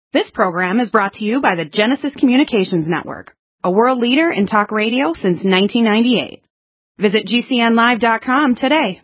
This program is brought to you by the Genesis Communications Network, a world leader in talk radio since 1998. Visit GCNlive.com today.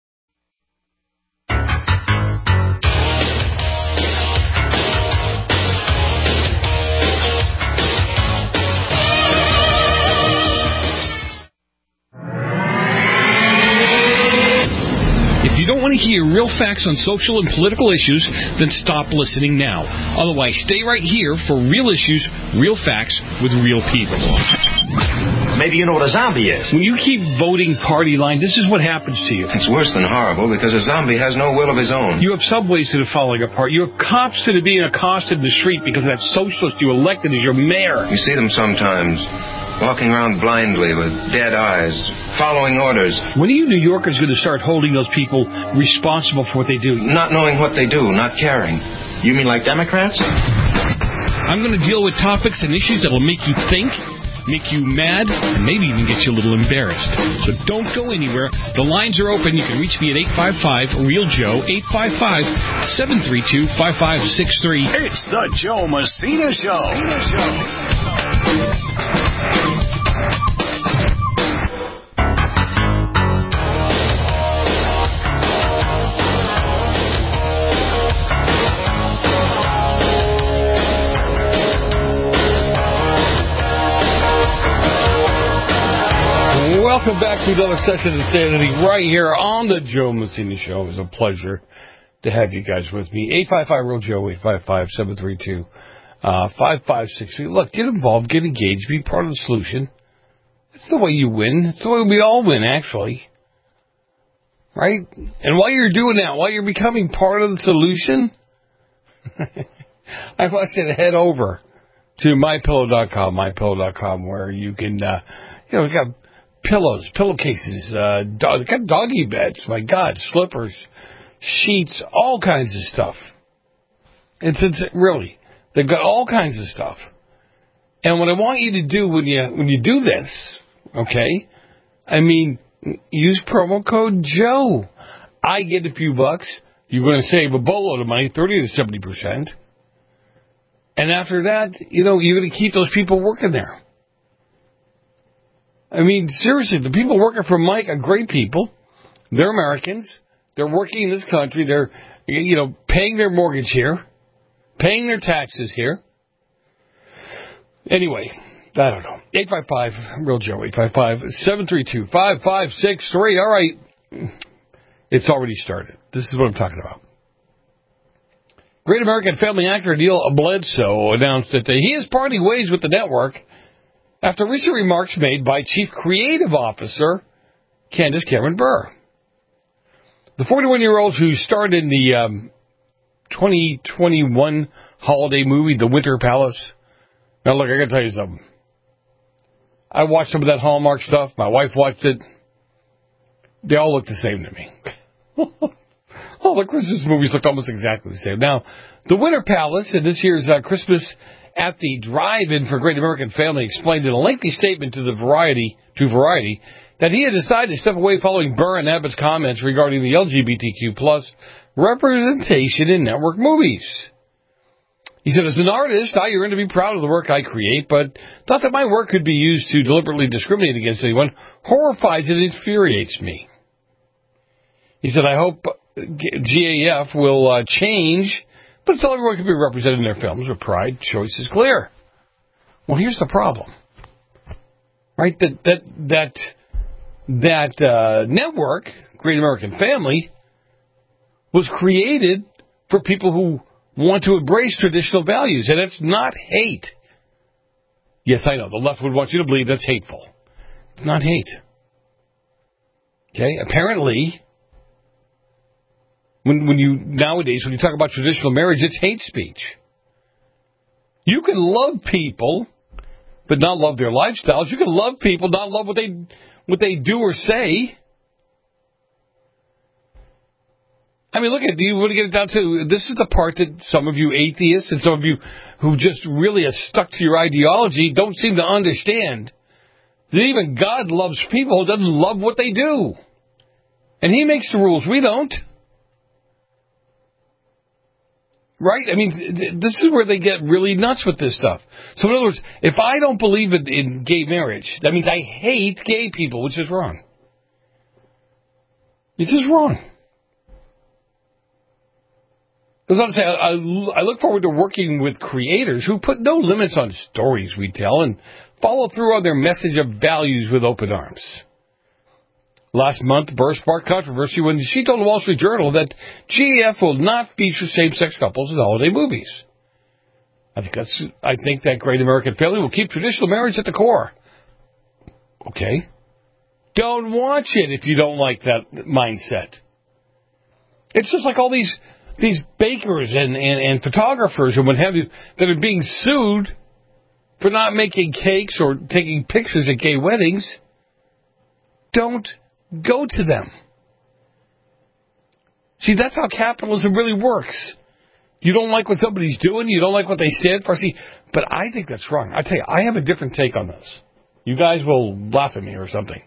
If you don't want to hear real facts on social and political issues, then stop listening now. Otherwise, stay right here for real issues, real facts, with real people. Maybe you know what a zombie is. When you keep voting party line, this is what happens to you. It's worse than horrible because a zombie has no will of his own. You have subways that are falling apart. You have cops that are being accosted in the street because that socialist you elected as your mayor. You see them sometimes, walking around blindly with dead eyes, following orders. When are you New Yorkers going to start holding those people responsible for what they do? Not knowing what they do, not caring. You mean like Democrats? I'm going to deal with topics and issues that will make you think, make you mad, and maybe even get you a little embarrassed. So don't go anywhere. The lines are open. You can reach me at 855-REAL-JOE, 855-732-5563. It's the Joe Messina Show. Welcome back to another session of Insanity right here on the Joe Messina Show. It was a pleasure to have you guys with me. 855-REAL-JOE, 855-732-5563. Look, get involved, get engaged, be part of the solution. That's the way you win. It's the way we all win, actually. Right? And while you're doing that, while you're becoming part of the solution, I want you to head over to mypillow.com, where you can, we got pillows, pillowcases, got doggy beds, my God, slippers, sheets, all kinds of stuff. It's really, they've got all kinds of stuff. And what I want you to do when you do this, okay, I mean, use promo code Joe. I get a few bucks. You're going to save a boatload of money, 30 to 70%. And after that, you're going to keep those people working there. I mean, seriously, the people working for Mike are great people. They're Americans. They're working in this country. They're, paying their mortgage here, paying their taxes here. Anyway, I don't know. 855-REAL-JOE, 855-732-5563. All right. It's already started. This is what I'm talking about. Great American family actor Neil Bledsoe announced that he is parting ways with the network after recent remarks made by Chief Creative Officer Candace Cameron Bure. The 41-year-old who starred in the 2021 holiday movie, The Winter Palace. Now, look, I got to tell you something. I watched some of that Hallmark stuff. My wife watched it. They all look the same to me. All the Christmas movies looked almost exactly the same. Now, The Winter Palace and this year's Christmas at the Drive-In for Great American Family explained in a lengthy statement to Variety that he had decided to step away following Burr and Abbott's comments regarding the LGBTQ plus representation in network movies. He said, as an artist, I yearn to be proud of the work I create, but thought that my work could be used to deliberately discriminate against anyone horrifies and infuriates me. He said, I hope GAF will change, but until everyone can be represented in their films with pride, choice is clear. Well, here's the problem. Right? That network, Great American Family, was created for people who want to embrace traditional values, and it's not hate. Yes, I know, the left would want you to believe that's hateful. It's not hate. Okay? Apparently, nowadays, when you talk about traditional marriage, it's hate speech. You can love people, but not love their lifestyles. You can love people, not love what they do or say. I mean, look at, do you want to get it down to, this is the part that some of you atheists and some of you who just really are stuck to your ideology don't seem to understand that even God loves people who doesn't love what they do. And he makes the rules. We don't. Right? I mean, this is where they get really nuts with this stuff. So in other words, if I don't believe in gay marriage, that means I hate gay people, which is wrong. It's just wrong. Because honestly, I look forward to working with creators who put no limits on stories we tell and follow through on their message of values with open arms. Last month, Burr sparked controversy when she told the Wall Street Journal that GAF will not feature same-sex couples in holiday movies. I think that great American family will keep traditional marriage at the core. Okay. Don't watch it if you don't like that mindset. It's just like all these bakers and photographers and what have you that are being sued for not making cakes or taking pictures at gay weddings. Don't go to them. See, that's how capitalism really works. You don't like what somebody's doing, you don't like what they stand for. See, but I think that's wrong. I tell you, I have a different take on this. You guys will laugh at me or something.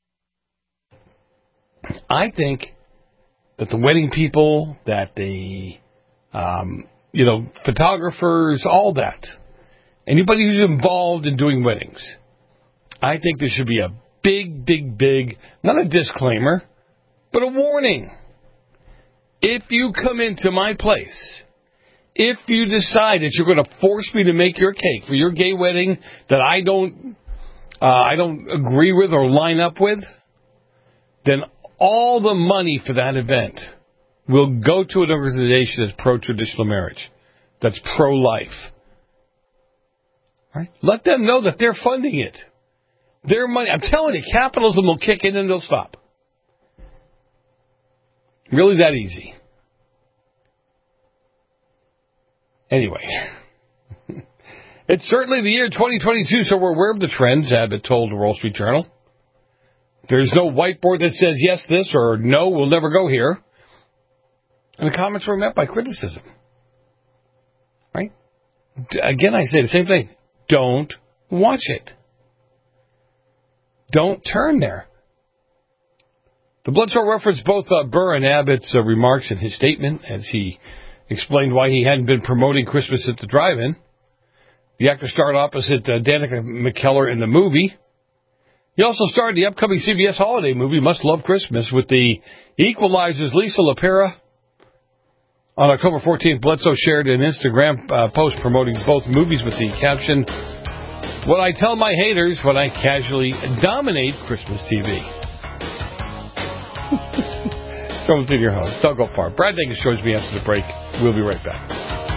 I think that the wedding people, that the, photographers, all that, anybody who's involved in doing weddings, I think there should be a big, not a disclaimer, but a warning. If you come into my place, if you decide that you're going to force me to make your cake for your gay wedding that I don't agree with or line up with, then all the money for that event will go to an organization that's pro-traditional marriage, that's pro-life. Right? Let them know that they're funding it. Their money. I'm telling you, capitalism will kick in and they'll stop. Really that easy. Anyway, it's certainly the year 2022, so we're aware of the trends, Abbott told the Wall Street Journal. There's no whiteboard that says yes, this, or no, we'll never go here. And the comments were met by criticism. Right? Again, I say the same thing. Don't watch it. Don't turn there. The Bledsoe referenced both Burr and Abbott's remarks in his statement as he explained why he hadn't been promoting Christmas at the drive-in. The actor starred opposite Danica McKellar in the movie. He also starred in the upcoming CBS holiday movie, Must Love Christmas, with the Equalizer's Lisa LaPera. On October 14th, Bledsoe shared an Instagram post promoting both movies with the caption, "What I tell my haters when I casually dominate Christmas TV." Someone's in your house. Don't go far. Brad Davis joins me after the break. We'll be right back.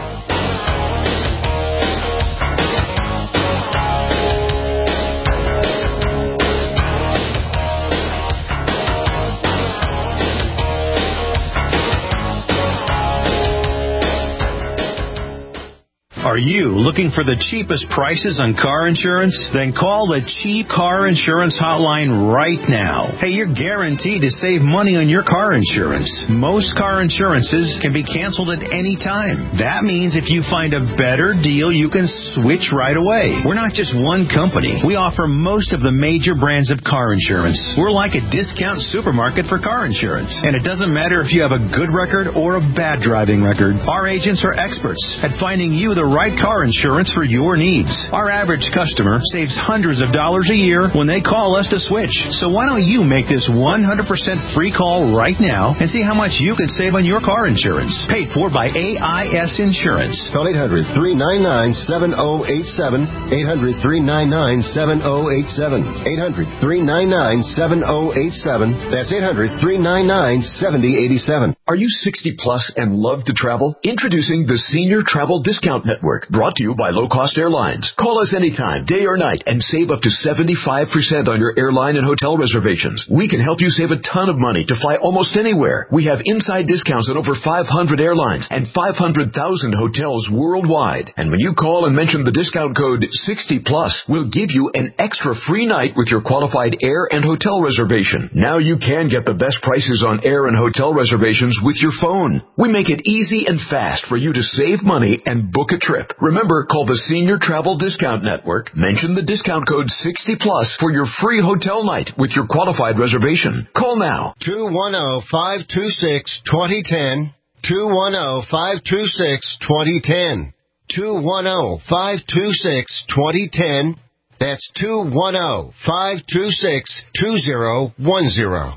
Are you looking for the cheapest prices on car insurance? Then call the Cheap Car Insurance Hotline right now. Hey, you're guaranteed to save money on your car insurance. Most car insurances can be canceled at any time. That means if you find a better deal, you can switch right away. We're not just one company. We offer most of the major brands of car insurance. We're like a discount supermarket for car insurance. And it doesn't matter if you have a good record or a bad driving record. Our agents are experts at finding you the right car insurance for your needs. Our average customer saves hundreds of dollars a year when they call us to switch. So why don't you make this 100% free call right now and see how much you can save on your car insurance. Paid for by AIS Insurance. Call 800-399-7087. 800-399-7087. 800-399-7087. That's 800-399-7087. Are you 60 plus and love to travel? Introducing the Senior Travel Discount Network, brought to you by Low Cost Airlines. Call us anytime, day or night, and save up to 75% on your airline and hotel reservations. We can help you save a ton of money to fly almost anywhere. We have inside discounts on over 500 airlines and 500,000 hotels worldwide. And when you call and mention the discount code 60 plus, we'll give you an extra free night with your qualified air and hotel reservation. Now you can get the best prices on air and hotel reservations with your phone. We make it easy and fast for you to save money and book a trip. Remember, call the Senior Travel Discount Network, mention the discount code 60 plus for your free hotel night with your qualified reservation. Call now. 210-526-2010. 210-526-2010. 210-526-2010. That's 210-526-2010.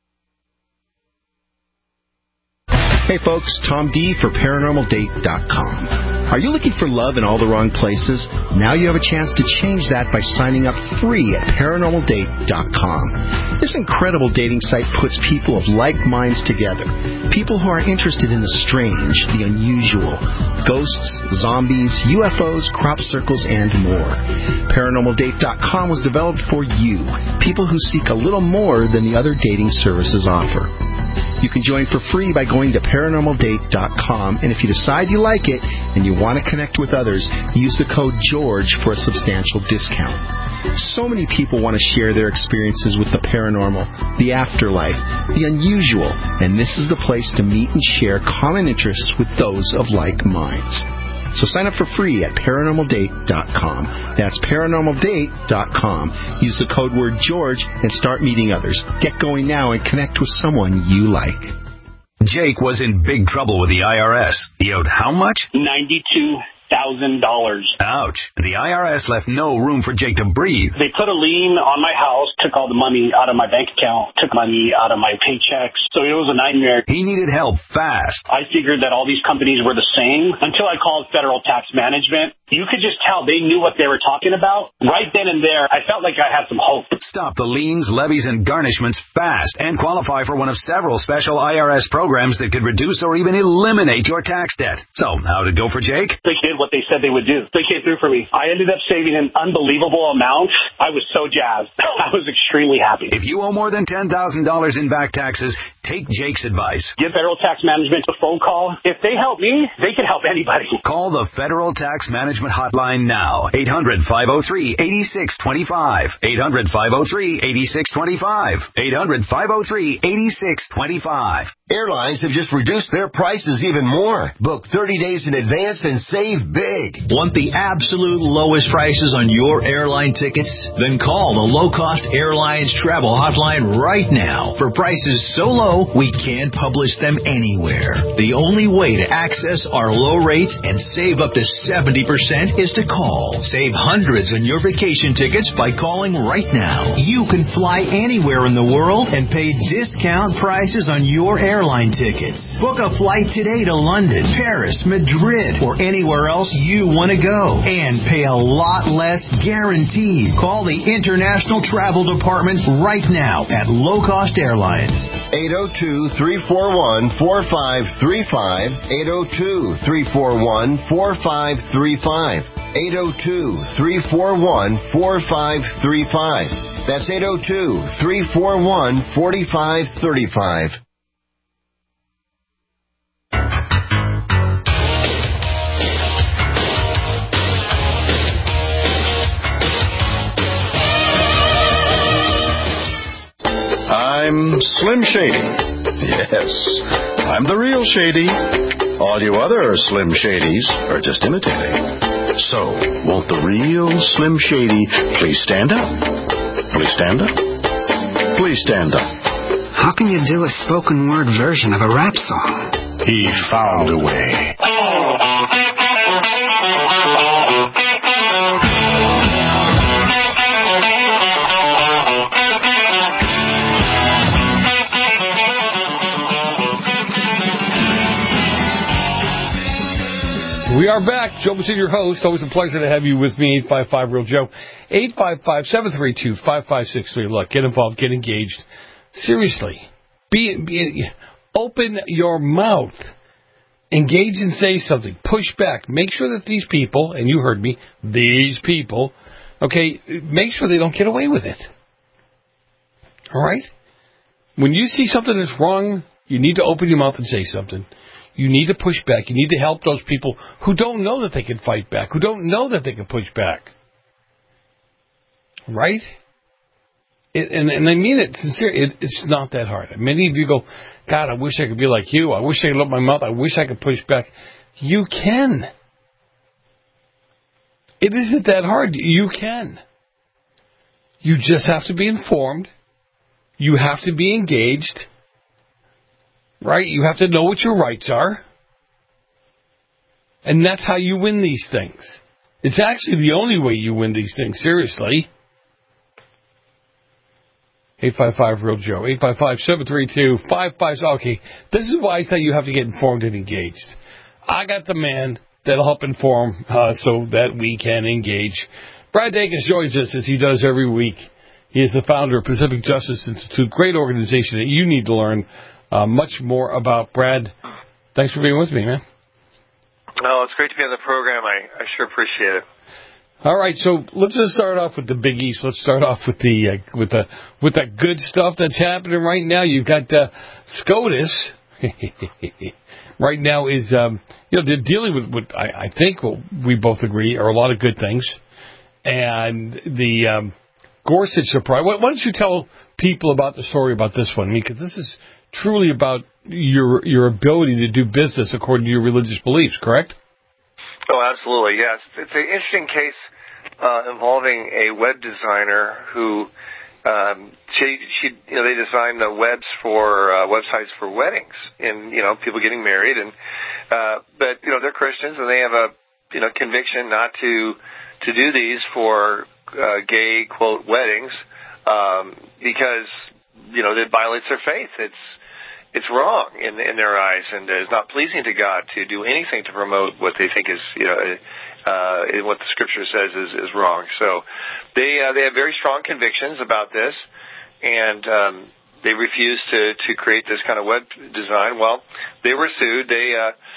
Hey folks, Tom D for ParanormalDate.com. Are you looking for love in all the wrong places? Now you have a chance to change that by signing up free at ParanormalDate.com. This incredible dating site puts people of like minds together. People who are interested in the strange, the unusual, ghosts, zombies, UFOs, crop circles, and more. ParanormalDate.com was developed for you, people who seek a little more than the other dating services offer. You can join for free by going to ParanormalDate.com, and if you decide you like it and you want to connect with others, use the code GEORGE for a substantial discount. So many people want to share their experiences with the paranormal, the afterlife, the unusual, and this is the place to meet and share common interests with those of like minds. So sign up for free at ParanormalDate.com. That's ParanormalDate.com. Use the code word George and start meeting others. Get going now and connect with someone you like. Jake was in big trouble with the IRS. He owed how much? $92,000. Ouch. The IRS left no room for Jake to breathe. They put a lien on my house, took all the money out of my bank account, took money out of my paychecks. So it was a nightmare. He needed help fast. I figured that all these companies were the same until I called Federal Tax Management. You could just tell they knew what they were talking about. Right then and there, I felt like I had some hope. Stop the liens, levies, and garnishments fast and qualify for one of several special IRS programs that could reduce or even eliminate your tax debt. So, how did it go for Jake? They did what they said they would do. They came through for me. I ended up saving an unbelievable amount. I was so jazzed. I was extremely happy. If you owe more than $10,000 in back taxes, take Jake's advice. Give Federal Tax Management a phone call. If they help me, they can help anybody. Call the Federal Tax Management Hotline now. 800-503-8625. 800-503-8625. 800-503-8625. Airlines have just reduced their prices even more. Book 30 days in advance and save big. Want the absolute lowest prices on your airline tickets? Then call the Low Cost Airlines Travel Hotline right now. For prices so low, we can't publish them anywhere. The only way to access our low rates and save up to 70% is to call. Save hundreds on your vacation tickets by calling right now. You can fly anywhere in the world and pay discount prices on your airline tickets. Book a flight today to London, Paris, Madrid, or anywhere else you want to go and pay a lot less guaranteed. Call the International Travel Department right now at Low Cost Airlines. 802-341-4535. 802-341-4535. 802-341-4535. That's 802-341-4535. I'm Slim Shady. Yes, I'm the real Shady. All you other Slim Shadys are just imitating. So, won't the real Slim Shady please stand up? Please stand up? Please stand up. How can you do a spoken word version of a rap song? He found a way. We are back. Joe Messina, your host. Always a pleasure to have you with me. 855-REAL-JOE. 855-732-5563. Look, get involved. Get engaged. Seriously. Open your mouth. Engage and say something. Push back. Make sure that these people, and you heard me, these people, okay, make sure they don't get away with it. All right? When you see something that's wrong, you need to open your mouth and say something. You need to push back. You need to help those people who don't know that they can fight back, who don't know that they can push back. Right? And I mean it sincerely. It's not that hard. Many of you go, God, I wish I could be like you. I wish I could open my mouth. I wish I could push back. You can. It isn't that hard. You can. You just have to be informed. You have to be engaged. right? You have to know what your rights are. And that's how you win these things. It's actually the only way you win these things, seriously. 855-REAL-JOE, 855-732-55. Okay, this is why I say you have to get informed and engaged. I got the man that'll help inform so that we can engage. Brad Dacus joins us as he does every week. He is the founder of Pacific Justice Institute, great organization that you need to learn much more about. Brad, thanks for being with me, man. Oh, it's great to be on the program. I sure appreciate it. All right, so let's just start off with the Big East. Let's start off with the good stuff that's happening right now. You've got SCOTUS right now is they're dealing with what I think we both agree are a lot of good things, and the Gorsuch surprise. Why don't you tell people about the story about this one? Because this is truly about your ability to do business according to your religious beliefs, correct? Oh, absolutely, yes. It's an interesting case involving a web designer who they designed the websites for weddings and people getting married, and but they're Christians and they have a conviction not to do these for gay quote weddings because it violates their faith. It's wrong in their eyes, and it's not pleasing to God to do anything to promote what they think is what the Scripture says is wrong. So they have very strong convictions about this, and they refuse to create this kind of web design. Well, they were sued. They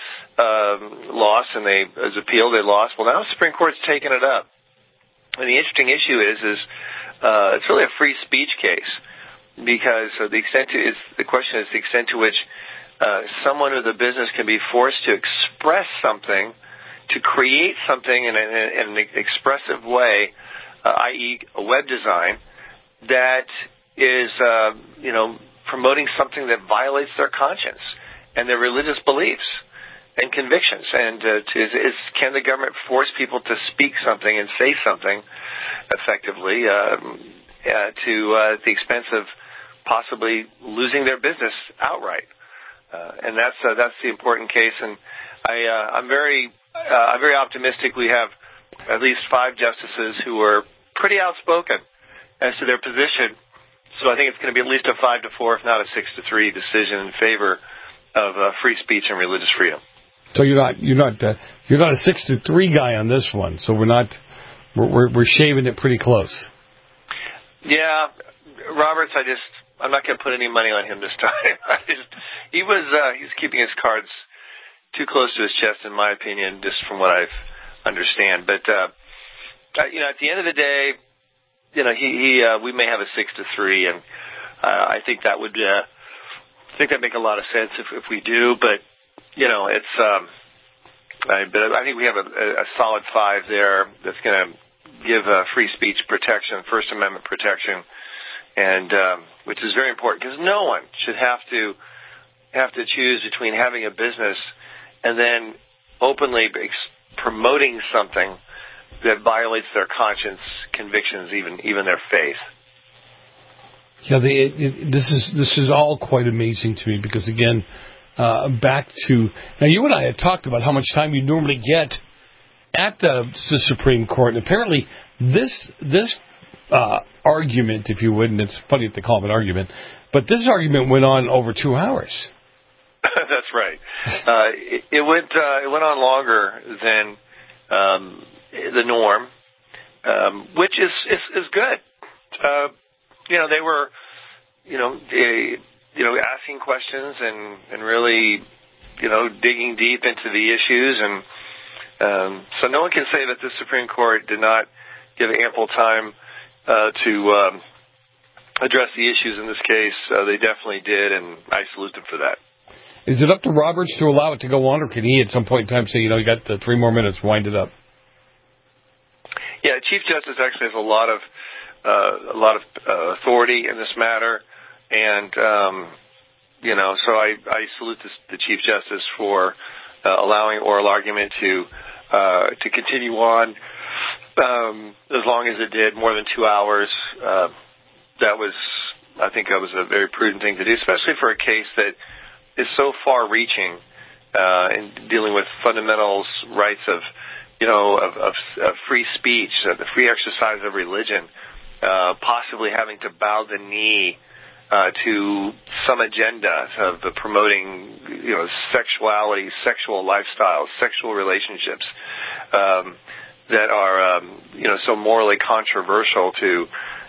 lost, and as appealed, they lost. Well, now the Supreme Court's taken it up, and the interesting issue is it's really a free speech case. Because the question is the extent to which someone with a business can be forced to express something, to create something in an expressive way, i.e., a web design that is, promoting something that violates their conscience and their religious beliefs and convictions. And can the government force people to speak something and say something effectively to the expense of possibly losing their business outright, and that's the important case. And I'm very optimistic. We have at least 5 justices who are pretty outspoken as to their position. So I think it's going to be at least a 5-4, if not a 6-3 decision in favor of free speech and religious freedom. So you're not a 6-3 guy on this one. So we're shaving it pretty close. Yeah, Roberts, I'm not going to put any money on him this time. He's keeping his cards too close to his chest, in my opinion, just from what I understand. But at the end of the day, we may have a 6-3, and I think that would make a lot of sense if we do. But it's I think we have a solid 5 there that's going to give free speech protection, First Amendment protection. And which is very important because no one should have to choose between having a business and then openly promoting something that violates their conscience, convictions, even their faith. Yeah, this is all quite amazing to me because again, back to now, you and I had talked about how much time you normally get at the Supreme Court, and apparently this argument, if you would, and it's funny that they call it an argument, but this argument went on over 2 hours. That's right. It went on longer than the norm, which is good. They were, asking questions and really, digging deep into the issues, and so no one can say that the Supreme Court did not give ample time to address the issues in this case. They definitely did, and I salute them for that. Is it up to Roberts to allow it to go on, or can he at some point in time say, you got 3 more minutes, wind it up? Yeah, Chief Justice actually has a lot of authority in this matter, and so I salute the Chief Justice for allowing oral argument to continue on. As long as it did, more than 2 hours, I think that was a very prudent thing to do, especially for a case that is so far-reaching in dealing with fundamentals, rights of free speech, the free exercise of religion, possibly having to bow the knee to some agenda of the promoting, sexuality, sexual lifestyles, sexual relationships that are, so morally controversial to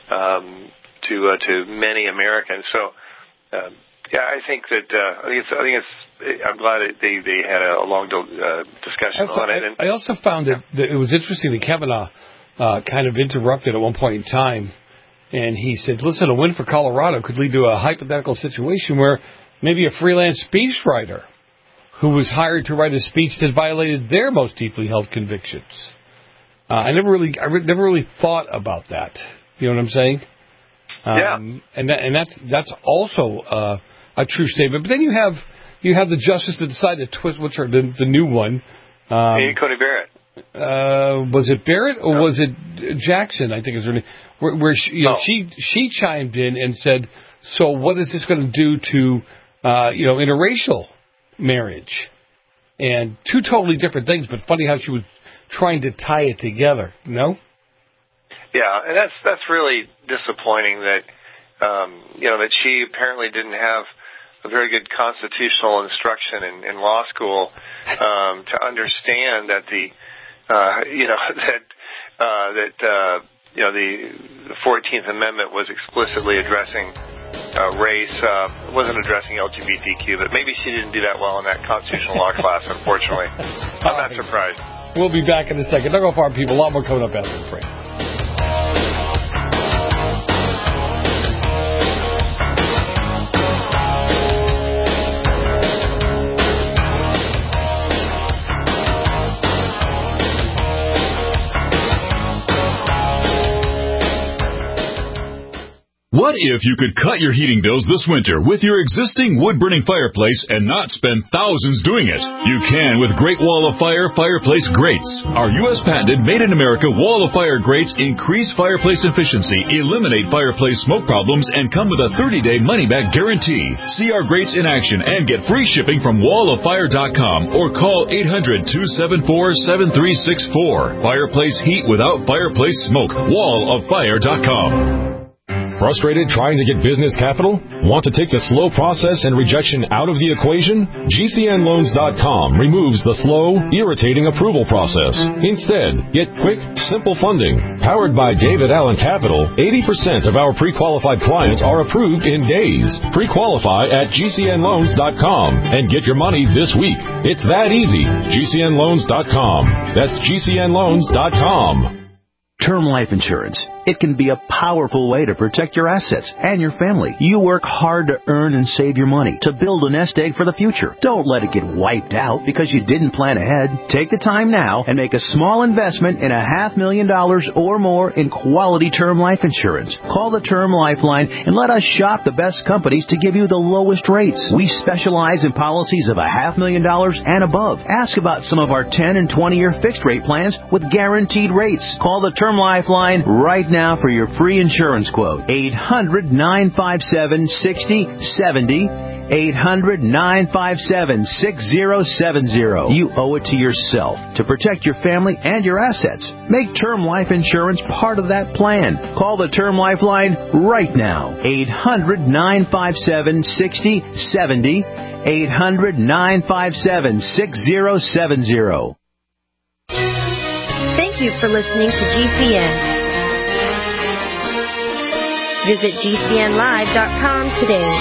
many Americans. So, I think that I'm glad that they had a long discussion on it. And I also found that it was interesting that Kavanaugh kind of interrupted at one point in time, and he said, listen, a win for Colorado could lead to a hypothetical situation where maybe a freelance speechwriter who was hired to write a speech that violated their most deeply held convictions. I never really thought about that. You know what I'm saying? Yeah. And that's also a true statement. But then you have the justice that decided to twist. What's the new one? Coney Barrett. Was it Barrett or was it Jackson? I think is her name. Where she chimed in and said, "So what is this going to do to interracial marriage?" And two totally different things, but funny how she was trying to tie it together. No? Yeah, and that's really disappointing that that she apparently didn't have a very good constitutional instruction in law school to understand that the 14th Amendment was explicitly addressing race, wasn't addressing LGBTQ, but maybe she didn't do that well in that constitutional law class, unfortunately. I'm not surprised. We'll be back in a second. Don't go far, people. A lot more coming up after the break. What if you could cut your heating bills this winter with your existing wood-burning fireplace and not spend thousands doing it? You can with Great Wall of Fire Fireplace Grates. Our U.S. patented made-in-America Wall of Fire grates increase fireplace efficiency, eliminate fireplace smoke problems, and come with a 30-day money-back guarantee. See our grates in action and get free shipping from walloffire.com or call 800-274-7364. Fireplace heat without fireplace smoke. walloffire.com. Frustrated trying to get business capital? Want to take the slow process and rejection out of the equation? GCNloans.com removes the slow, irritating approval process. Instead, get quick, simple funding. Powered by David Allen Capital, 80% of our pre-qualified clients are approved in days. Pre-qualify at GCNloans.com and get your money this week. It's that easy. GCNloans.com. That's GCNloans.com. Term life insurance. It can be a powerful way to protect your assets and your family. You work hard to earn and save your money to build a nest egg for the future. Don't let it get wiped out because you didn't plan ahead. Take the time now and make a small investment in $500,000 or more in quality term life insurance. Call the Term Lifeline and let us shop the best companies to give you the lowest rates. We specialize in policies of $500,000 and above. Ask about some of our 10 and 20-year fixed rate plans with guaranteed rates. Call the Term Lifeline right now for your free insurance quote. 800-957-6070. 800-957-6070. You owe it to yourself to protect your family and your assets. Make term life insurance part of that plan. Call the Term Lifeline right now. 800-957-6070. 800-957-6070. Thank you for listening to GCN. Visit GCNlive.com today.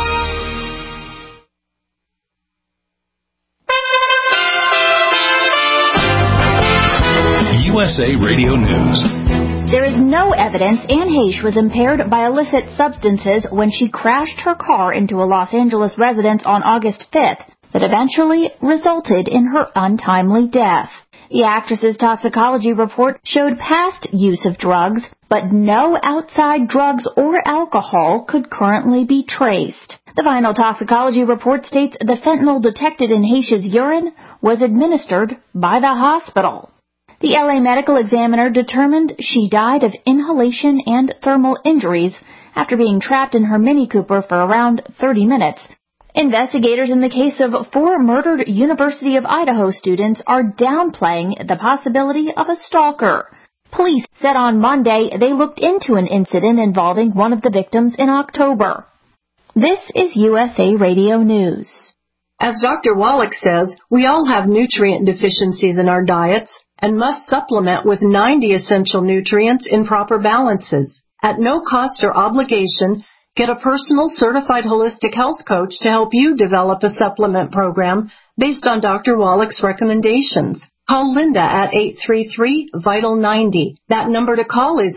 USA Radio News. There is no evidence Anne Heche was impaired by illicit substances when she crashed her car into a Los Angeles residence on August 5th that eventually resulted in her untimely death. The actress's toxicology report showed past use of drugs, but no outside drugs or alcohol could currently be traced. The final toxicology report states the fentanyl detected in Heche's urine was administered by the hospital. The LA Medical Examiner determined she died of inhalation and thermal injuries after being trapped in her Mini Cooper for around 30 minutes Investigators in the case of 4 murdered University of Idaho students are downplaying the possibility of a stalker. Police said on Monday they looked into an incident involving one of the victims in October. This is USA Radio News. As Dr. Wallach says, we all have nutrient deficiencies in our diets and must supplement with 90 essential nutrients in proper balances. At no cost or obligation, get a personal certified holistic health coach to help you develop a supplement program based on Dr. Wallach's recommendations. Call Linda at 833-VITAL-90. That number to call is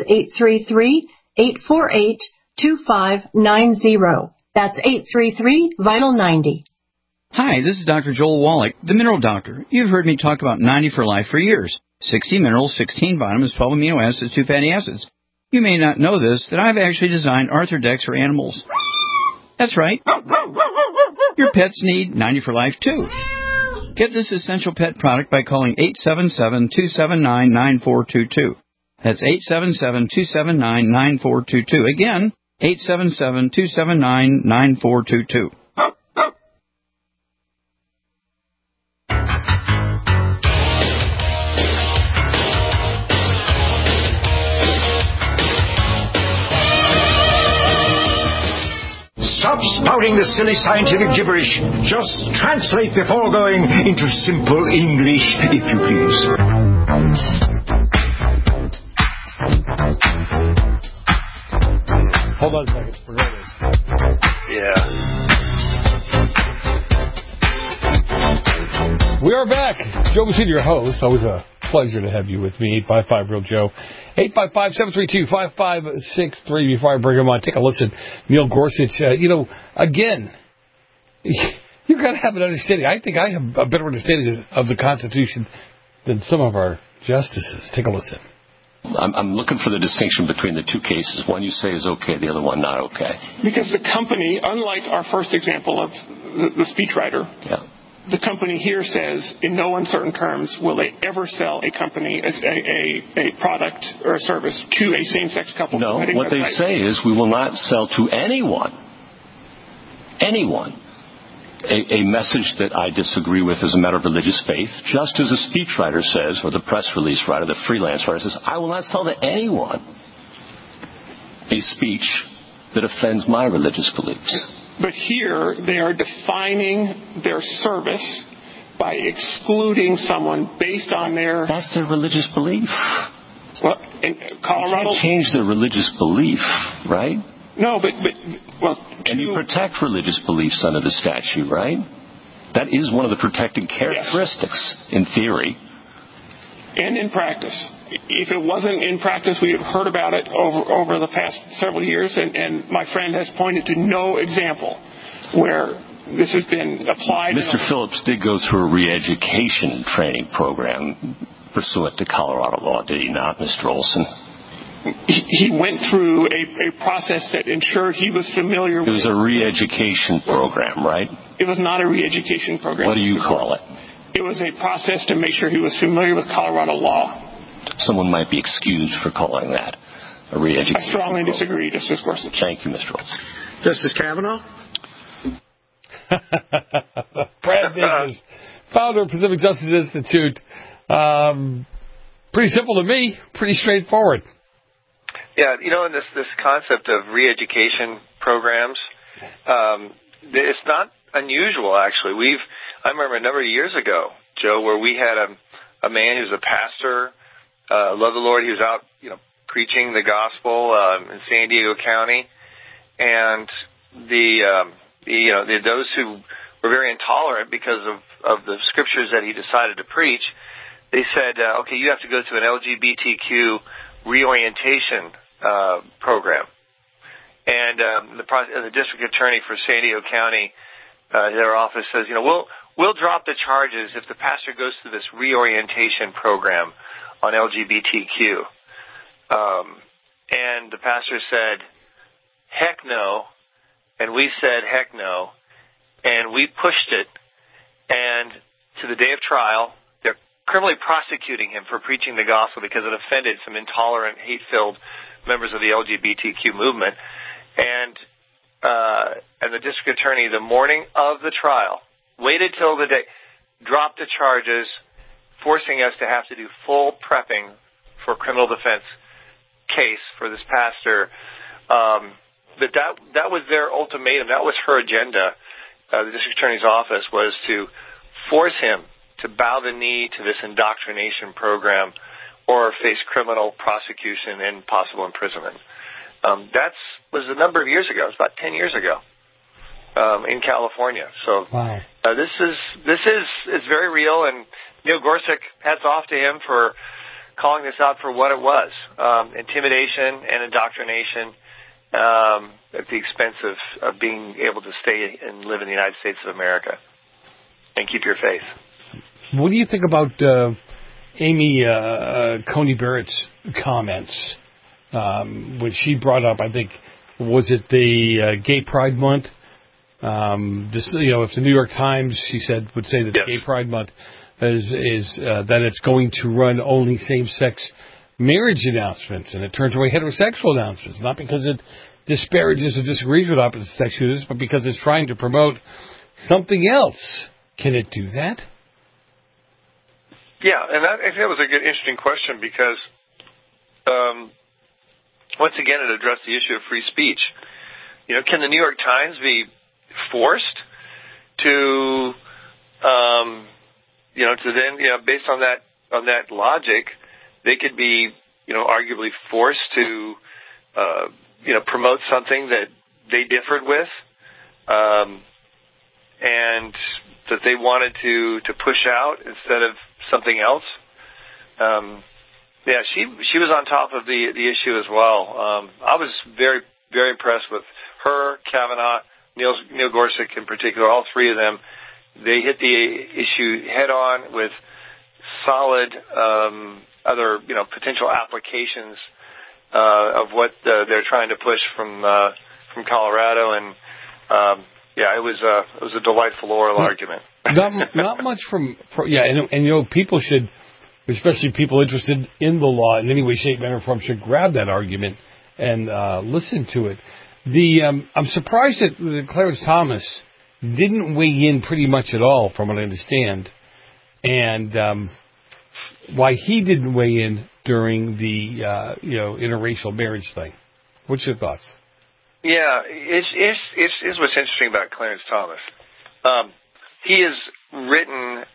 833-848-2590. That's 833-VITAL-90. Hi, this is Dr. Joel Wallach, the Mineral Doctor. You've heard me talk about 90 for Life for years. 60 minerals, 16 vitamins, 12 amino acids, 2 fatty acids. You may not know this, that I've actually designed Arthrodex for animals. That's right. Your pets need 90 for Life, too. Get this essential pet product by calling 877-279-9422. That's 877-279-9422. Again, 877-279-9422. Stop spouting the silly scientific gibberish. Just translate the foregoing into simple English, if you please. Hold on a second. We're going to... Yeah. We are back. Joe Messina, your host. Always a pleasure to have you with me. 855-REAL-JOE. 855-732-5563. Before I bring him on, take a listen. Neil Gorsuch, again, you've got to have an understanding. I think I have a better understanding of the Constitution than some of our justices. Take a listen. I'm looking for the distinction between the two cases. One you say is okay, the other one not okay. Because the company, unlike our first example of the speechwriter, the company here says, in no uncertain terms, will they ever sell a company as a product or a service to a same-sex couple. No, what they say is we will not sell to anyone, a message that I disagree with as a matter of religious faith, just as a speechwriter says, or the press release writer, the freelance writer says, I will not sell to anyone a speech that offends my religious beliefs. But here, they are defining their service by excluding someone based on their... That's their religious belief. Well, in Colorado... You can't change their religious belief, right? No, but and you protect religious beliefs under the statute, right? That is one of the protected characteristics, in theory. And in practice. If it wasn't in practice, we have heard about it over the past several years, and my friend has pointed to no example where this has been applied. Mr. Phillips did go through a re-education training program pursuant to Colorado law, did he not, Mr. Olson? He went through a process that ensured he was familiar with... It was a re-education program, right? It was not a re-education program. What do you call it? It was a process to make sure he was familiar with Colorado law. Someone might be excused for calling that a re-education I strongly program. disagree, Justice Gorsuch. Thank you, Mr. Olson. Justice Kavanaugh? Brad Davis, founder of Pacific Justice Institute. Pretty simple to me. Pretty straightforward. Yeah, in this concept of re-education programs, it's not unusual, actually. I remember a number of years ago, Joe, where we had a man who's a pastor, loved the Lord. He was out, preaching the gospel in San Diego County, and those who were very intolerant because of the scriptures that he decided to preach, they said, okay, you have to go to an LGBTQ reorientation program. And the district attorney for San Diego County, their office says, we'll drop the charges if the pastor goes through this reorientation program on LGBTQ. And the pastor said, heck no. And we said, heck no. And we pushed it. And to the day of trial, they're criminally prosecuting him for preaching the gospel because it offended some intolerant, hate-filled members of the LGBTQ movement. And and the district attorney, the morning of the trial, waited till the day, dropped the charges, forcing us to have to do full prepping for a criminal defense case for this pastor. But that was their ultimatum. That was her agenda. The district attorney's office was to force him to bow the knee to this indoctrination program or face criminal prosecution and possible imprisonment. That was a number of years ago. It was about 10 years ago in California. So wow. This is very real, and Neil Gorsuch, hats off to him for calling this out for what it was, intimidation and indoctrination at the expense of being able to stay and live in the United States of America and keep your faith. What do you think about Amy Coney Barrett's comments when she brought up, I think, was it the Gay Pride Month? If the New York Times, she said, would say that the Gay Pride Month is that it's going to run only same-sex marriage announcements, and it turns away heterosexual announcements, not because it disparages or disagrees with opposite sex users, but because it's trying to promote something else. Can it do that? Yeah, and I think that was a good, interesting question because, once again, it addressed the issue of free speech. Can the New York Times be forced to then, based on that logic, they could be, arguably forced to, promote something that they differed with, and that they wanted to push out instead of something else. She was on top of the issue as well. I was very, very impressed with her, Kavanaugh, Neil Gorsuch in particular, all three of them. They hit the issue head on with solid other potential applications of what they're trying to push from Colorado, and it was a delightful oral argument. Not much and people should, especially people interested in the law in any way, shape, manner, or form, should grab that argument and listen to it. I'm surprised that Clarence Thomas didn't weigh in pretty much at all, from what I understand, and why he didn't weigh in during the interracial marriage thing. What's your thoughts? Yeah, it's what's interesting about Clarence Thomas. He has written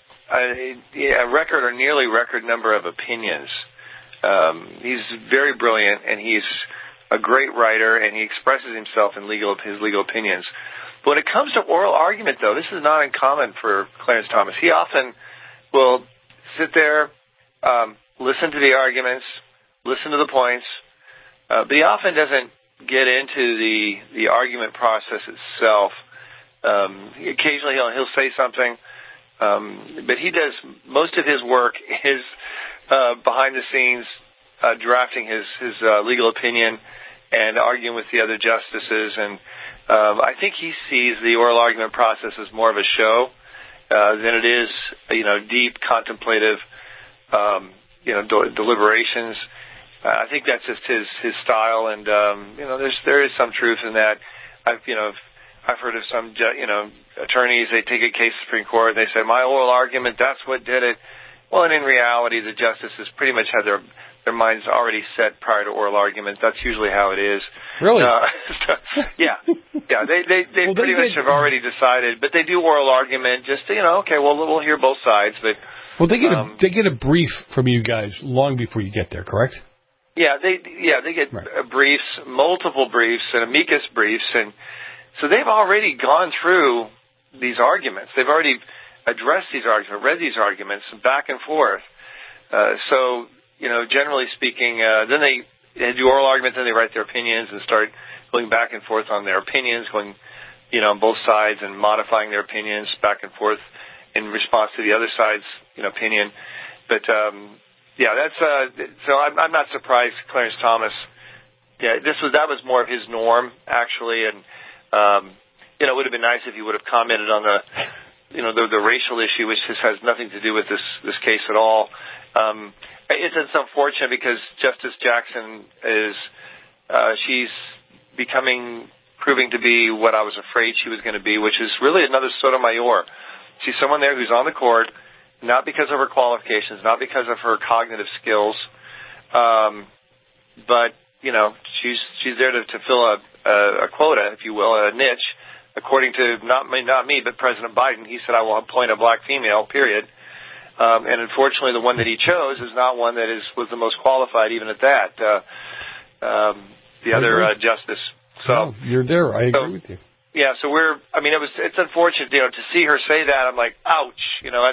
a record or nearly record number of opinions. He's very brilliant, and he's a great writer, and he expresses himself in his legal opinions. But when it comes to oral argument, though, this is not uncommon for Clarence Thomas. He often will sit there, listen to the arguments, listen to the points, but he often doesn't get into the argument process itself. Occasionally he'll say something, but he does most of his work is behind the scenes, drafting his legal opinion and arguing with the other justices. And I think he sees the oral argument process as more of a show than it is, deep contemplative, deliberations. I think that's just his style, and there is some truth in that. I've heard of some attorneys, they take a case to the Supreme Court, they say my oral argument, that's what did it. Well, and in reality, the justices pretty much have their minds already set prior to oral argument. That's usually how it is. Really? Yeah. They pretty much have already decided, but they do oral argument just to, we'll hear both sides. But they get a brief from you guys long before you get there, correct? Yeah, they get briefs, multiple briefs, and amicus briefs, and so they've already gone through these arguments. They've already addressed these arguments, read these arguments, back and forth. So, generally speaking, then they do oral arguments, then they write their opinions and start going back and forth on their opinions, going, on both sides and modifying their opinions back and forth in response to the other side's, opinion. But, so I'm not surprised Clarence Thomas, that was more of his norm, actually, and, it would have been nice if he would have commented on the racial issue, which just has nothing to do with this case at all. It's unfortunate because Justice Jackson she's becoming proving to be what I was afraid she was going to be, which is really another Sotomayor. She's someone there who's on the court, not because of her qualifications, not because of her cognitive skills, but, you know, she's there to fill a quota, if you will, a niche, according to not me, but President Biden. He said, I will appoint a black female, period. And unfortunately, the one that he chose is not one that was the most qualified, even at that. The other justice. So you're there. I agree with you. Yeah. So it's unfortunate, you know, to see her say that. I'm like, ouch. You know,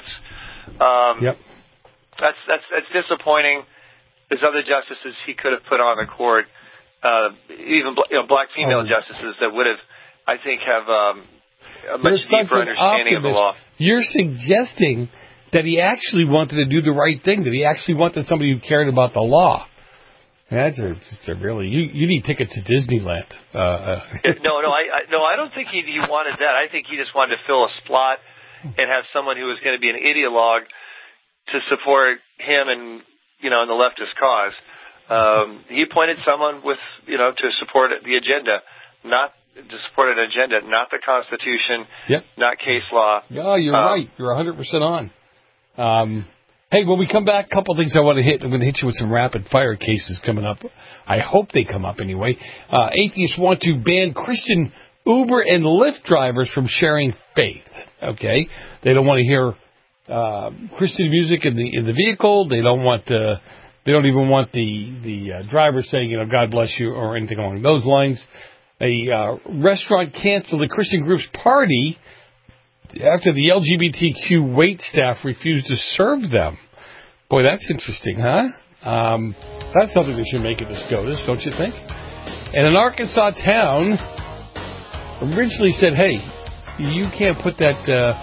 that's disappointing. There's other justices he could have put on the court, even black female justices that would have, I think, have a much deeper understanding of the law. You're suggesting that he actually wanted to do the right thing, that he actually wanted somebody who cared about the law. That's really, you need tickets to Disneyland. No, I don't think he wanted that. I think he just wanted to fill a slot and have someone who was going to be an ideologue to support him and, you know, in the leftist cause. He appointed someone with, you know, to support the agenda, not to support an agenda, not the Constitution, not case law. Yeah, you're right. You're 100% on. Hey, when we come back, a couple of things I want to hit. I'm going to hit you with some rapid-fire cases coming up. I hope they come up anyway. Atheists want to ban Christian Uber and Lyft drivers from sharing faith. Okay? They don't want to hear Christian music in the vehicle. They don't even want the driver saying, you know, God bless you or anything along those lines. A restaurant canceled a Christian group's party after the LGBTQ waitstaff refused to serve them. Boy, that's interesting, huh? That's something that should make it a SCOTUS, don't you think? And an Arkansas town originally said, hey, you cannot put that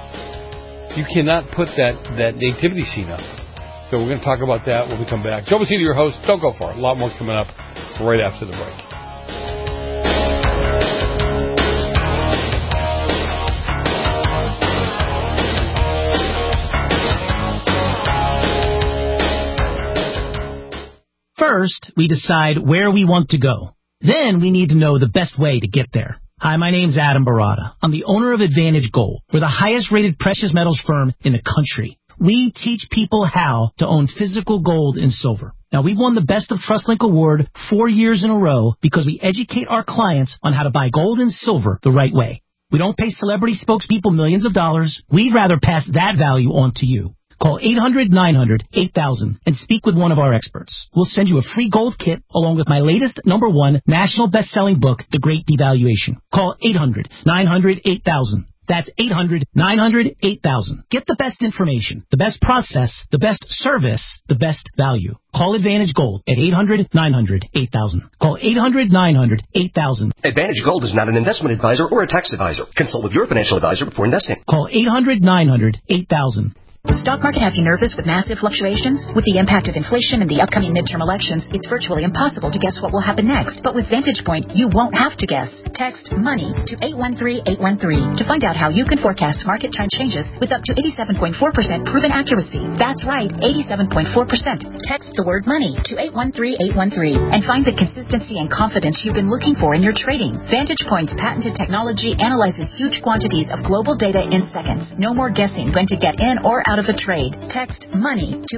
nativity scene up. So we're going to talk about that when we come back. Joe Messina, your host. Don't go far. A lot more coming up right after the break. First, we decide where we want to go. Then we need to know the best way to get there. Hi, my name's Adam Barada. I'm the owner of Advantage Gold. We're the highest rated precious metals firm in the country. We teach people how to own physical gold and silver. Now, we've won the Best of TrustLink Award 4 years in a row because we educate our clients on how to buy gold and silver the right way. We don't pay celebrity spokespeople millions of dollars. We'd rather pass that value on to you. Call 800-900-8000 and speak with one of our experts. We'll send you a free gold kit along with my latest #1 national best-selling book, The Great Devaluation. Call 800-900-8000. That's 800-900-8000. Get the best information, the best process, the best service, the best value. Call Advantage Gold at 800-900-8000. Call 800-900-8000. Advantage Gold is not an investment advisor or a tax advisor. Consult with your financial advisor before investing. Call 800-900-8000. The stock market have you nervous with massive fluctuations? With the impact of inflation and the upcoming midterm elections, it's virtually impossible to guess what will happen next. But with Vantage Point, you won't have to guess. Text MONEY to 813-813 to find out how you can forecast market trend changes with up to 87.4% proven accuracy. That's right, 87.4%. Text the word MONEY to 813-813 and find the consistency and confidence you've been looking for in your trading. Vantage Point's patented technology analyzes huge quantities of global data in seconds. No more guessing when to get in or out of a trade. Text MONEY to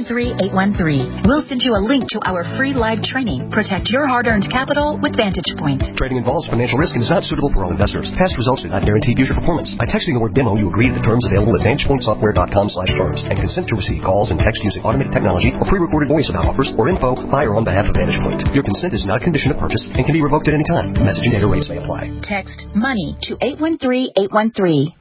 813-813. We'll send you a link to our free live training. Protect your hard-earned capital with Vantage Point. Trading involves financial risk and is not suitable for all investors. Past results do not guarantee future performance. By texting the word demo, you agree to the terms available at VantagePointSoftware.com/terms and consent to receive calls and text using automated technology or pre-recorded voice about offers or info by or on behalf of Vantage Point. Your consent is not a condition of purchase and can be revoked at any time. Message and data rates may apply. Text MONEY to 813-813.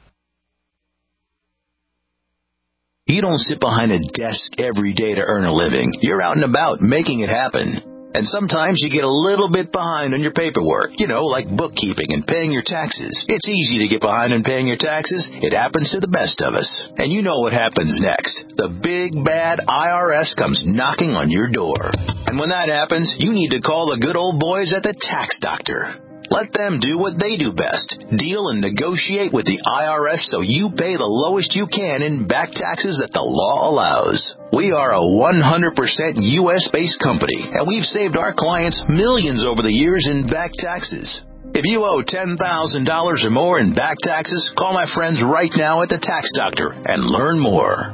You don't sit behind a desk every day to earn a living. You're out and about making it happen. And sometimes you get a little bit behind on your paperwork, like bookkeeping and paying your taxes. It's easy to get behind on paying your taxes. It happens to the best of us. And you know what happens next. The big, bad IRS comes knocking on your door. And when that happens, you need to call the good old boys at the Tax Doctor. Let them do what they do best. Deal and negotiate with the IRS so you pay the lowest you can in back taxes that the law allows. We are a 100% U.S.-based company, and we've saved our clients millions over the years in back taxes. If you owe $10,000 or more in back taxes, call my friends right now at the Tax Doctor and learn more.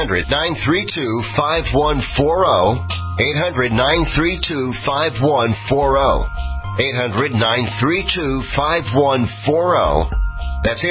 800-932-5140. 800-932-5140. 800-932-5140. That's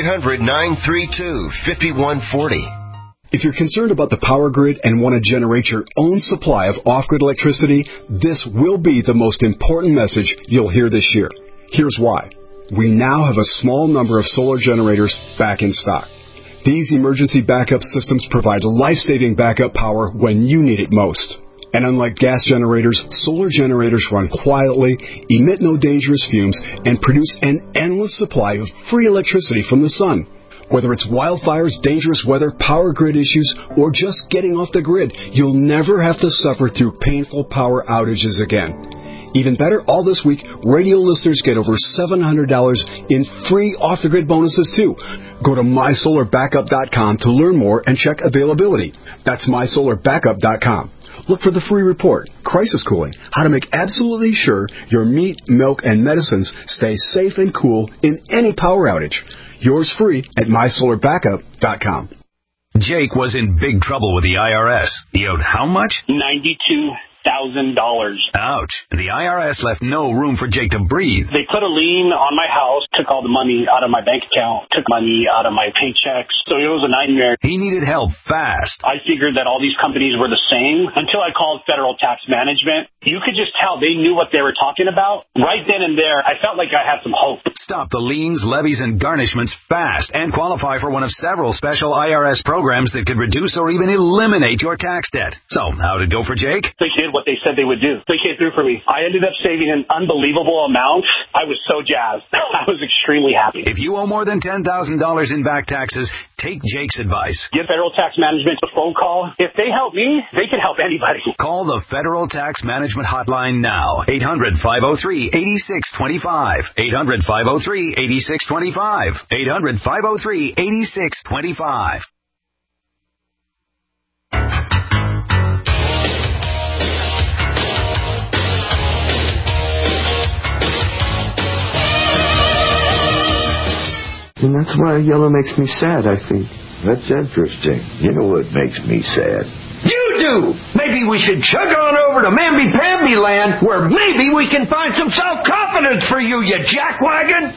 800-932-5140. If you're concerned about the power grid and want to generate your own supply of off-grid electricity, this will be the most important message you'll hear this year. Here's why. We now have a small number of solar generators back in stock. These emergency backup systems provide life-saving backup power when you need it most. And unlike gas generators, solar generators run quietly, emit no dangerous fumes, and produce an endless supply of free electricity from the sun. Whether it's wildfires, dangerous weather, power grid issues, or just getting off the grid, you'll never have to suffer through painful power outages again. Even better, all this week, radio listeners get over $700 in free off-the-grid bonuses, too. Go to MySolarBackup.com to learn more and check availability. That's MySolarBackup.com. Look for the free report, Crisis Cooling, how to make absolutely sure your meat, milk, and medicines stay safe and cool in any power outage. Yours free at MySolarBackup.com. Jake was in big trouble with the IRS. He owed how much? $92,000. Ouch. The IRS left no room for Jake to breathe. They put a lien on my house, took all the money out of my bank account, took money out of my paychecks. So it was a nightmare. He needed help fast. I figured that all these companies were the same until I called Federal Tax Management. You could just tell they knew what they were talking about. Right then and there, I felt like I had some hope. Stop the liens, levies, and garnishments fast and qualify for one of several special IRS programs that could reduce or even eliminate your tax debt. So, how'd it go for Jake? They did what they said they would do. They came through for me. I ended up saving an unbelievable amount. I was so jazzed. I was extremely happy. If you owe more than $10,000 in back taxes, take Jake's advice. Give Federal Tax Management a phone call. If they help me, they can help anybody. Call the Federal Tax Management Hotline now. 800-503-8625. 800-503-8625. 800-503-8625. And that's why yellow makes me sad, I think. That's interesting. You know what makes me sad? You do! Maybe we should chug on over to Mamby-Pamby land, where maybe we can find some self-confidence for you, you jackwagon!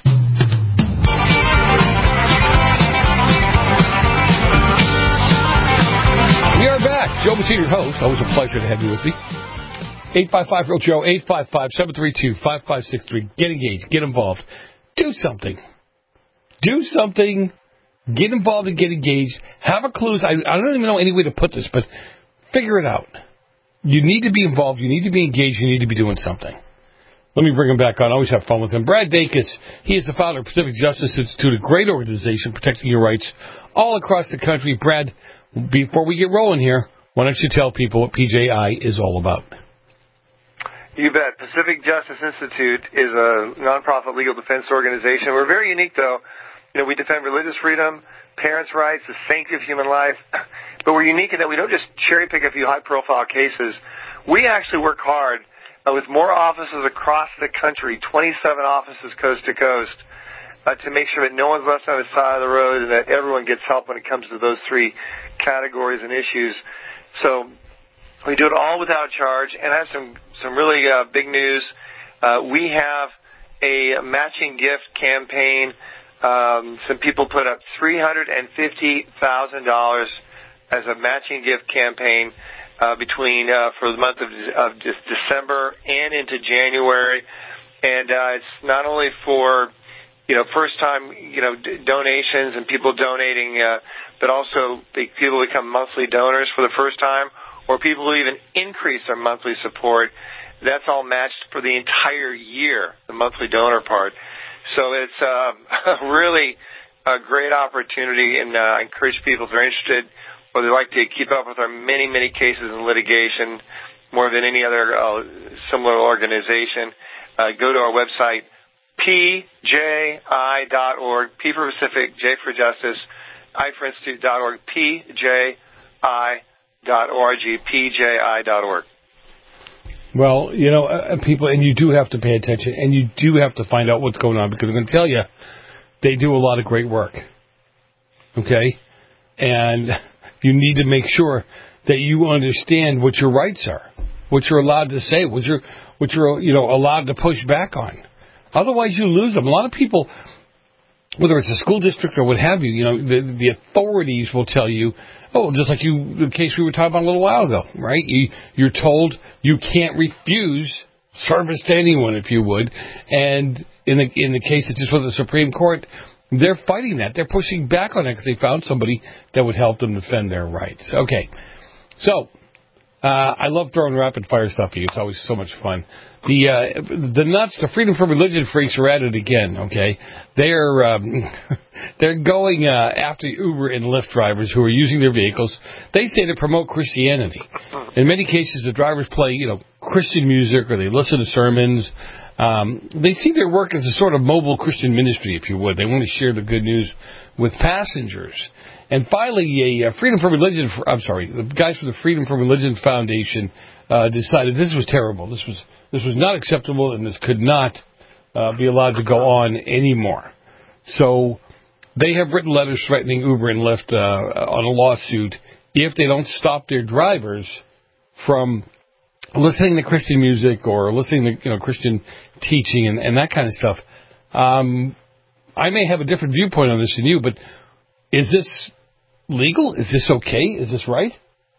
We are back. Joe Messina, your host. Always a pleasure to have you with me. 855-REAL-JOE, 855-732-5563. Get engaged. Get involved. Do something. Do something, get involved and get engaged, have a clue. I don't even know any way to put this, but figure it out. You need to be involved, you need to be engaged, you need to be doing something. Let me bring him back on. I always have fun with him. Brad Dacus, he is the founder of Pacific Justice Institute, a great organization protecting your rights all across the country. Brad, before we get rolling here, why don't you tell people what PJI is all about? You bet. Pacific Justice Institute is a nonprofit legal defense organization. We're very unique, though. You know, we defend religious freedom, parents' rights, the sanctity of human life, but we're unique in that we don't just cherry-pick a few high-profile cases. We actually work hard with more offices across the country, 27 offices coast to coast, to make sure that no one's left on the side of the road and that everyone gets help when it comes to those three categories and issues. So we do it all without charge, and I have some really big news. We have a matching gift campaign. Some people put up $350,000 as a matching gift campaign for the month of December and into January, and it's not only for first time donations and people donating, but also people become monthly donors for the first time, or people who even increase their monthly support. That's all matched for the entire year, the monthly donor part. So it's really a great opportunity, and I encourage people, if they're interested or they'd like to keep up with our many, many cases in litigation, more than any other similar organization, go to our website, pji.org, P for Pacific, J for Justice, I for Institute.org, pji.org, pji.org. Well, people, and you do have to pay attention, and you do have to find out what's going on, because I'm going to tell you, they do a lot of great work. Okay? And you need to make sure that you understand what your rights are, what you're allowed to say, what you're allowed to push back on. Otherwise, you lose them. A lot of people, whether it's a school district or what have you, the authorities will tell you, just like the case we were talking about a little while ago, right? You're told you can't refuse service to anyone, if you would. And in the case that just went to the Supreme Court, they're fighting that. They're pushing back on it because they found somebody that would help them defend their rights. Okay. So, I love throwing rapid fire stuff at you. It's always so much fun. The Freedom from Religion freaks are at it again, okay? They're going after Uber and Lyft drivers who are using their vehicles, they say, to promote Christianity. In many cases, the drivers play, Christian music, or they listen to sermons. They see their work as a sort of mobile Christian ministry, if you would. They want to share the good news with passengers. And finally, the guys from the Freedom from Religion Foundation decided this was terrible. This was not acceptable, and this could not be allowed to go on anymore. So they have written letters threatening Uber and Lyft on a lawsuit if they don't stop their drivers from listening to Christian music or listening to Christian teaching and that kind of stuff. I may have a different viewpoint on this than you, but is this legal? Is this okay? Is this right?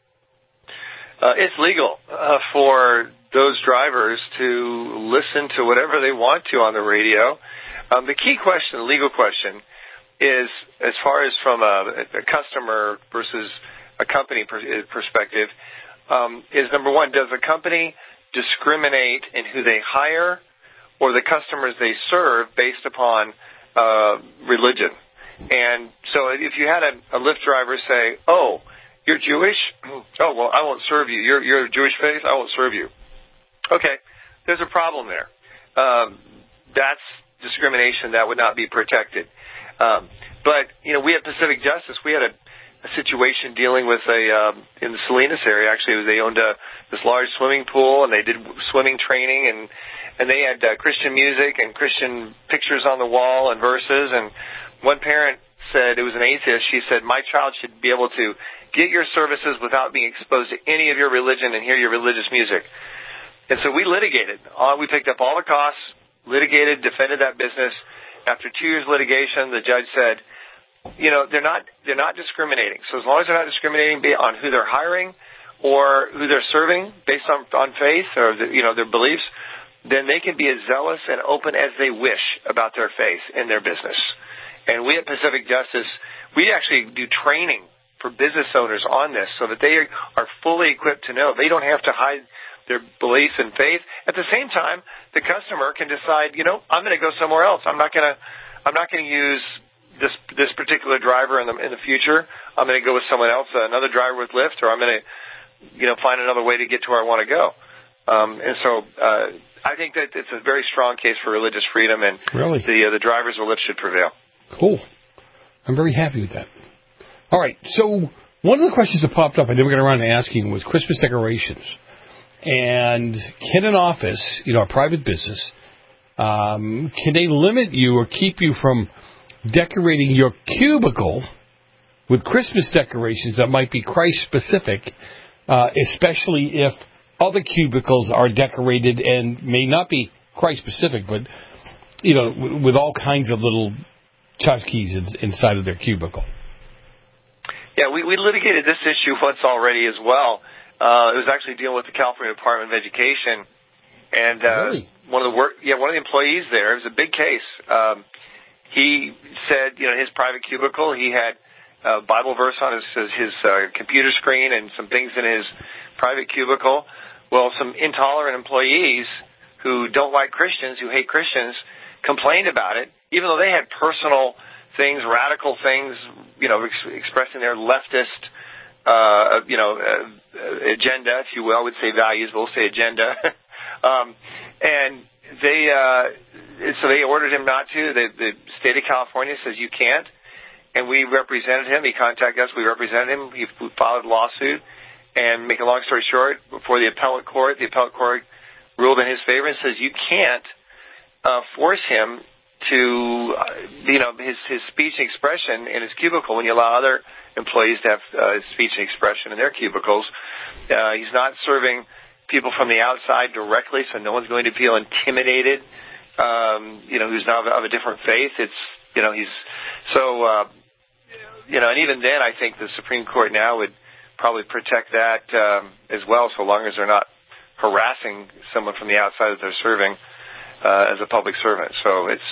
It's legal for those drivers to listen to whatever they want to on the radio. The key question, the legal question, is as far as from a customer versus a company perspective, is number one, does a company discriminate in who they hire or the customers they serve based upon religion? And so if you had a Lyft driver say, "Oh, you're Jewish? Oh, well, I won't serve you. You're a Jewish faith? I won't serve you." Okay, there's a problem there. That's discrimination that would not be protected. But, we at Pacific Justice, we had a situation dealing with in the Salinas area, actually. They owned this large swimming pool, and they did swimming training, and they had Christian music and Christian pictures on the wall and verses. And one parent said, it was an atheist, she said, "My child should be able to get your services without being exposed to any of your religion and hear your religious music." And so we litigated. We picked up all the costs, litigated, defended that business. After 2 years litigation, the judge said, they're not discriminating. So as long as they're not discriminating on who they're hiring or who they're serving based on faith or their beliefs, then they can be as zealous and open as they wish about their faith in their business. And we at Pacific Justice, we actually do training for business owners on this so that they are fully equipped to know they don't have to hide their beliefs and faith. At the same time, the customer can decide, I'm going to go somewhere else. I'm not going to use this particular driver in the future. I'm going to go with someone else, another driver with Lyft, or I'm going to, find another way to get to where I want to go. And so I think that it's a very strong case for religious freedom, and really? The drivers of Lyft should prevail. Cool. I'm very happy with that. All right. So one of the questions that popped up I never got around to asking was Christmas decorations. And can an office, a private business, can they limit you or keep you from decorating your cubicle with Christmas decorations that might be Christ-specific, especially if other cubicles are decorated and may not be Christ-specific, but, with all kinds of little tchotchkes inside of their cubicle? Yeah, we litigated this issue once already as well. It was actually dealing with the California Department of Education, and really? one of the employees there. It was a big case. He said, his private cubicle, he had a Bible verse on his computer screen and some things in his private cubicle. Well, some intolerant employees who don't like Christians, who hate Christians, complained about it, even though they had personal things, radical things, expressing their leftist agenda, if you will. I would say values, but we'll say agenda. And so they ordered him not to. The state of California says you can't. And we represented him. He contacted us. We represented him. He filed a lawsuit. And make a long story short, before the appellate court ruled in his favor and says you can't force him to, his speech and expression in his cubicle when you allow other employees to have speech and expression in their cubicles. He's not serving people from the outside directly, so no one's going to feel intimidated, who's not of a different faith. And even then I think the Supreme Court now would probably protect that as well, so long as they're not harassing someone from the outside that they're serving as a public servant. So it's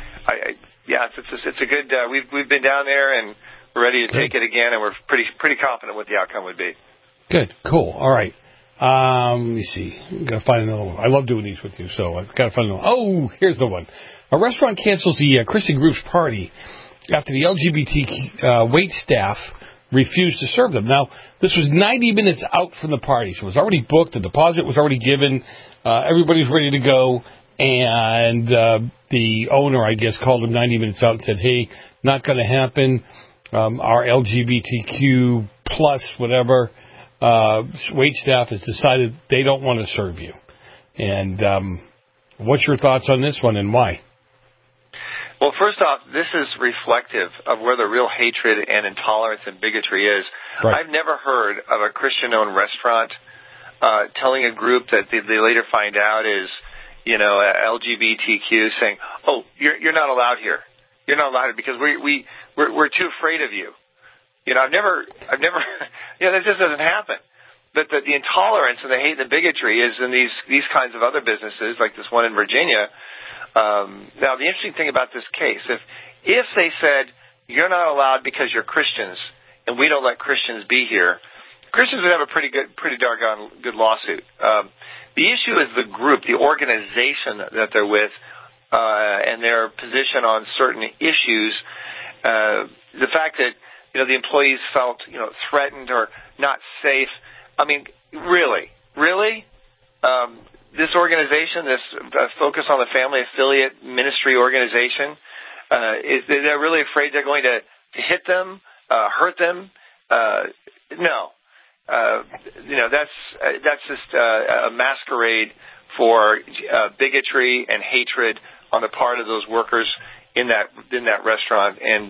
a good. We've been down there and we're ready to take it again, and we're pretty confident what the outcome would be. Good, cool, all right. Let me see. Got to find another one. I love doing these with you, so I've got to find another one. Oh, here's the one. A restaurant cancels the Christian group's party after the LGBT wait staff refused to serve them. Now, this was 90 minutes out from the party, so it was already booked. The deposit was already given. Everybody's ready to go. And the owner, I guess, called him 90 minutes out and said, hey, not going to happen. Our LGBTQ plus whatever wait staff has decided they don't want to serve you. And what's your thoughts on this one and why? Well, first off, this is reflective of where the real hatred and intolerance and bigotry is. Right. I've never heard of a Christian-owned restaurant telling a group that they later find out is LGBTQ saying, "Oh, you're not allowed here. You're not allowed here because we're too afraid of you." I've never. That just doesn't happen. But the intolerance and the hate and the bigotry is in these kinds of other businesses, like this one in Virginia. Now, the interesting thing about this case, if they said you're not allowed because you're Christians and we don't let Christians be here, Christians would have a pretty doggone good lawsuit. The issue is the group, the organization that they're with, and their position on certain issues. The fact that the employees felt threatened or not safe. I mean, really, this organization, this Focus on the Family affiliate ministry organization, they're really afraid they're going to hit them, hurt them. No. That's just a masquerade for bigotry and hatred on the part of those workers in that restaurant. And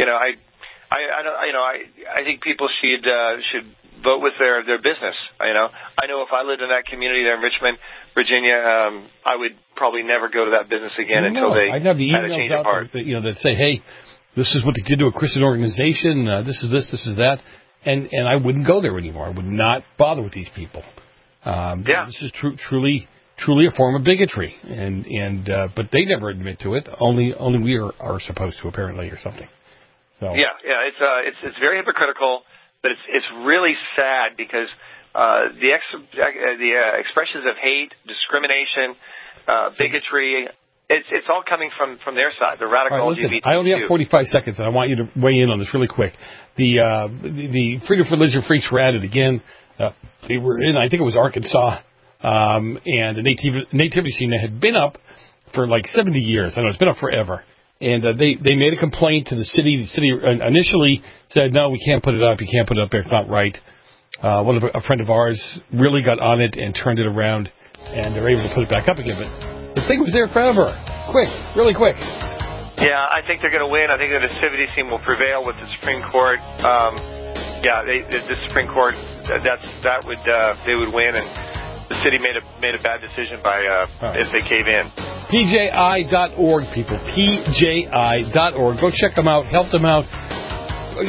I think people should vote with their business. I know if I lived in that community there in Richmond, Virginia, I would probably never go to that business again until they I'd have the had a emails change of heart. that say, hey, this is what they did to a Christian organization. This is this is that. And I wouldn't go there anymore. I would not bother with these people. This is truly a form of bigotry, but they never admit to it. Only we are supposed to, apparently, or something. So it's very hypocritical, but it's really sad because the expressions of hate, discrimination, bigotry. It's all coming from their side, the radical LGBT. I only have 45 seconds, and I want you to weigh in on this really quick. The Freedom for Religion Freaks were at it again. They were in, I think it was Arkansas, and the nativity scene that had been up for like 70 years. I know it's been up forever. And they made a complaint to the city. The city initially said, no, we can't put it up. You can't put it up there. It's not right. A friend of ours really got on it and turned it around, and they're able to put it back up again. But the thing was there forever. Quick, really quick. Yeah, I think they're going to win. I think the nativity scene will prevail with the Supreme Court. The Supreme Court, they would win, and the city made a bad decision by if they cave in. PJI.org, people. PJI.org. Go check them out. Help them out.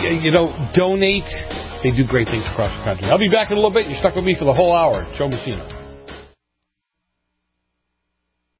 Donate. They do great things across the country. I'll be back in a little bit. You're stuck with me for the whole hour. Joe Messina.